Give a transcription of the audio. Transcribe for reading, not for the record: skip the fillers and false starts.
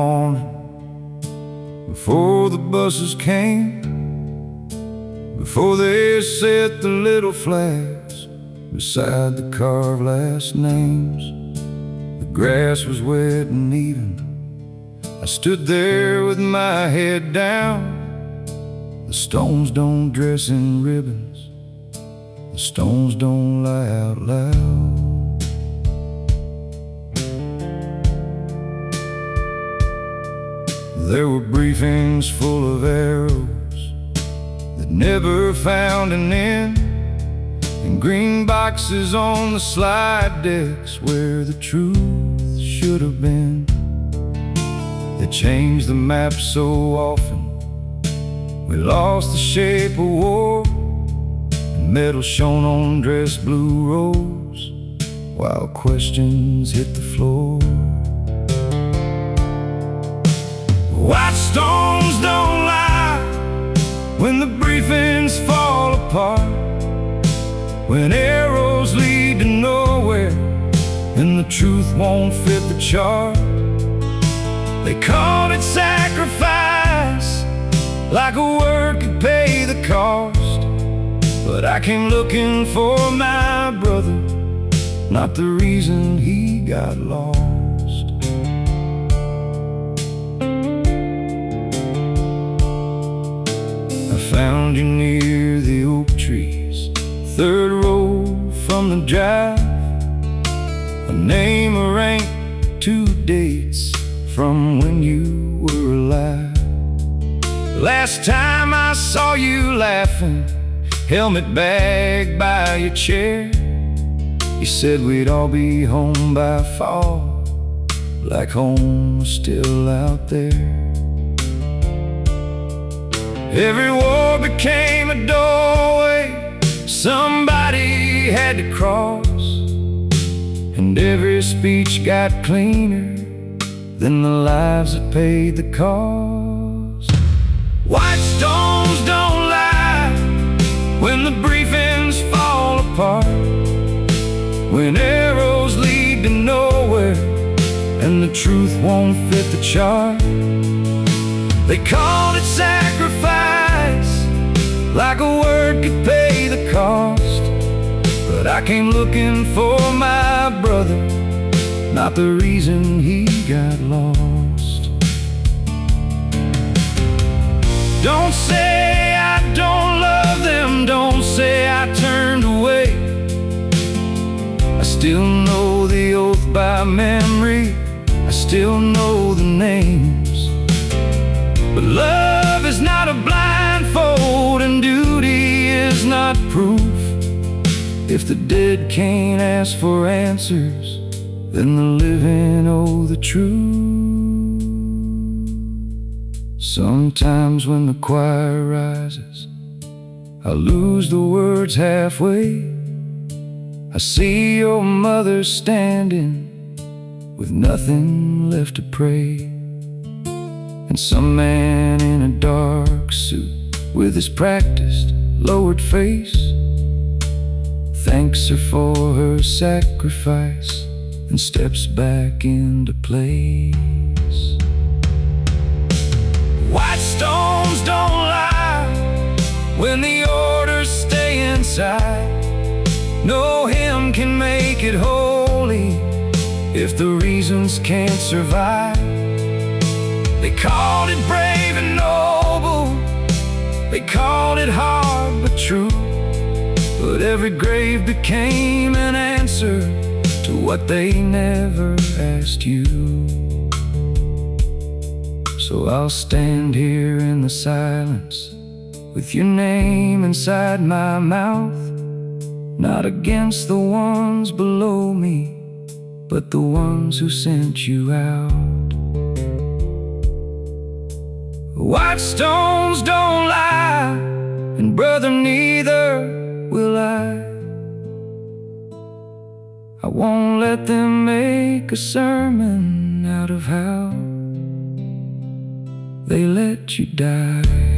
morning, before the buses came, before they set the little flags beside the carved last names. The grass was wet and even. I stood there with my head down. The stones don't dress in ribbons, the stones don't lie out loud. There were briefings full of arrows that never found an end, and green boxes on the slide decks where the truth should have been. They changed the map so often, we lost the shape of war, and metal shone on dressed blue roads while questions hit the floor. White stones don't lie when the briefings fall apart, when arrows lead to nowhere and the truth won't fit the chart. They called it sacrifice, like a word could pay the cost. But I came looking for my brother, not the reason he got lost. Found you near the oak trees, third row from the drive. A name, a rank, 2 dates from when you were alive. Last time I saw you laughing, helmet bag by your chair. You said we'd all be home by fall, like home was still out there. Every war became a doorway somebody had to cross, and every speech got cleaner than the lives that paid the cost. White stones don't lie when the briefings fall apart, when arrows lead to nowhere and the truth won't fit the chart. They called it sacrifice, like a word could pay the cost. But I came looking for my brother, not the reason he got lost. Don't say I don't love them, don't say I turned away. I still know the oath by memory, I still know the names. But love is not a blindfold, and duty is not proof. If the dead can't ask for answers, then the living owe the truth. Sometimes when the choir rises, I lose the words halfway. I see your mother standing with nothing left to pray, and some man in a dark suit with his practiced, lowered face thanks her for her sacrifice and steps back into place. White stones don't lie when the orders stay inside. No hymn can make it holy if the reasons can't survive. They called it brave and noble, they called it hard but true. But every grave became an answer to what they never asked you. So I'll stand here in the silence with your name inside my mouth, not against the ones below me, but the ones who sent you out. White stones don't lie, and brother, neither will I. I won't let them make a sermon out of how they let you die.